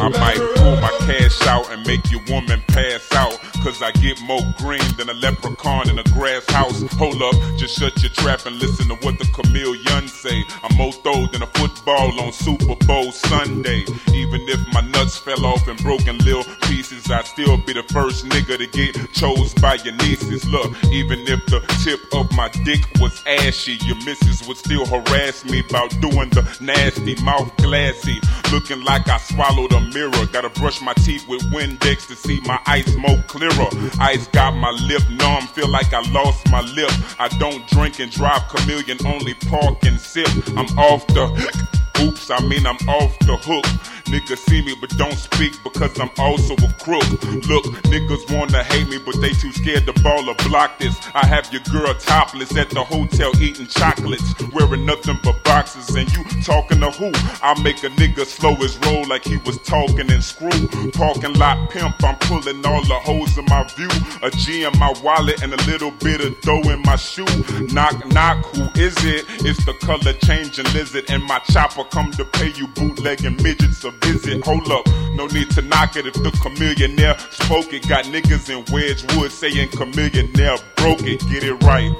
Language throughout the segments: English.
might pull my cash out and make your woman pass out, cause I get more green than a leprechaun in a grass house. Hold up, just shut your trap and listen to what the chameleon say. I'm more throw than a football on Super Bowl Sunday. Even if my nuts fell off in broken little pieces, I'd still be the first nigga to get chose by your nieces. Look, even if the tip of my dick was ashy, your missus would still harass me about doing the nasty, mouth glassy, looking like I swallowed a mirror. Gotta brush my teeth with Windex to see my ice more clearer. Ice got my lip numb, feel like I lost my lip. I don't drink and drive, chameleon, only park and sip. I'm off the oops, I mean I'm off the hook. Niggas see me but don't speak because I'm also a crook. Look, niggas wanna hate me but they too scared to ball or block this. I have your girl topless at the hotel eating chocolates, wearing nothing but boxes, and you talking to who? I make a nigga slow his roll like he was talking in screw. Parking lot pimp, I'm pulling all the hoes in my view. A G in my wallet and a little bit of dough in my shoe. Knock, knock, who is it? It's the color changing lizard, and my chopper come to pay you bootlegging midgets a visit. Hold up, no need to knock it if the chameleonaire spoke it. Got niggas in Wedgewood saying chameleonaire broke it. Get it right.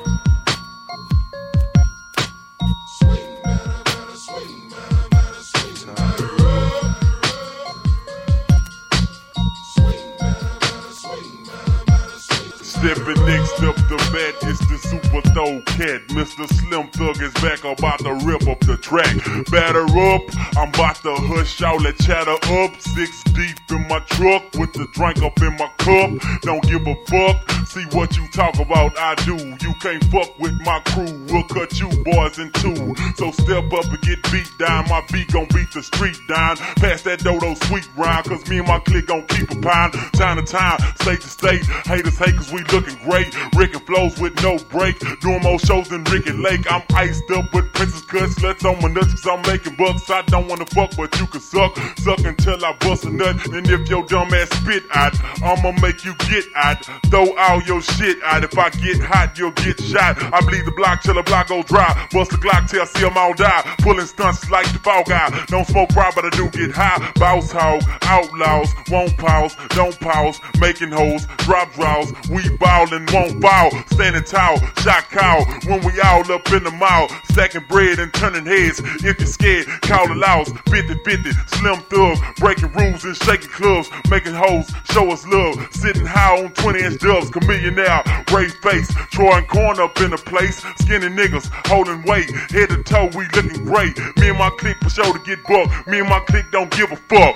Stepping next up the bat, it's the super throw cat. Mr. Slim Thug is back, about to rip up the track. Batter up, I'm about to hush all that chatter up. 6 deep in my truck with the drink up in my cup. Don't give a fuck, see what you talk about, I do. You can't fuck with my crew, we'll cut you boys in two. So step up and get beat down, my beat gon' beat the street down. Pass that dodo sweet round, cause me and my clique gon' keep a pound. Time to time, state to state, haters hate cause we looking great. Rick and flows with no break, doing more shows than Rick and Lake. I'm iced up with princess cut sluts on my nuts cause I'm making bucks. I don't wanna fuck but you can suck until I bust a nut. And if your dumb ass spit out, I'ma make you get out. Throw all your shit out, if I get hot you'll get shot. I bleed the block till the block go dry, bust the Glock till I see them all die. Pulling stunts like the Fall Guy, don't smoke raw but I do get high. Boss hog, outlaws, won't pause, don't pause. Making hoes, drop draws, we ballin', won't bow. Standing tall, shot call, when we all up in the mall. Stacking bread and turning heads, if you're scared, call the laws. 50-50, Slim Thug, breaking rules and shaking clubs. Making hoes, show us love. Sitting high on 20-inch dubs, chameleonaire, raised face. Troy and Corn up in the place, skinny niggas, holding weight. Head to toe, we looking great. Me and my clique for sure to get bucked. Me and my clique don't give a fuck.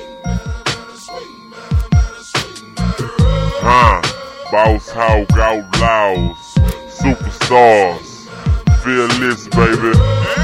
Boss hog outlaws, superstars, fearless baby.